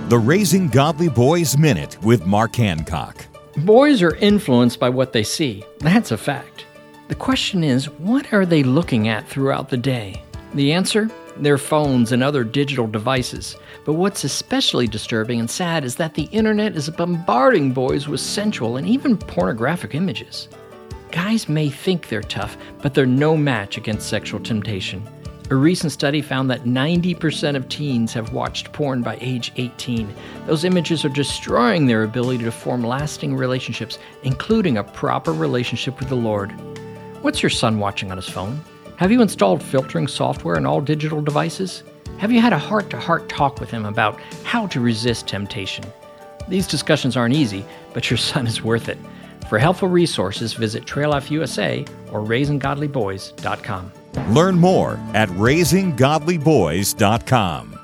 The Raising Godly Boys Minute with Mark Hancock. Boys are influenced by what they see. That's a fact. The question is, what are they looking at throughout the day? The answer? Their phones and other digital devices. But what's especially disturbing and sad is that the internet is bombarding boys with sensual and even pornographic images. Guys may think they're tough, but they're no match against sexual temptation. A recent study found that 90% of teens have watched porn by age 18. Those images are destroying their ability to form lasting relationships, including a proper relationship with the Lord. What's your son watching on his phone? Have you installed filtering software on all digital devices? Have you had a heart-to-heart talk with him about how to resist temptation? These discussions aren't easy, but your son is worth it. For helpful resources, visit Trail Life USA or RaisingGodlyBoys.com. Learn more at RaisingGodlyBoys.com.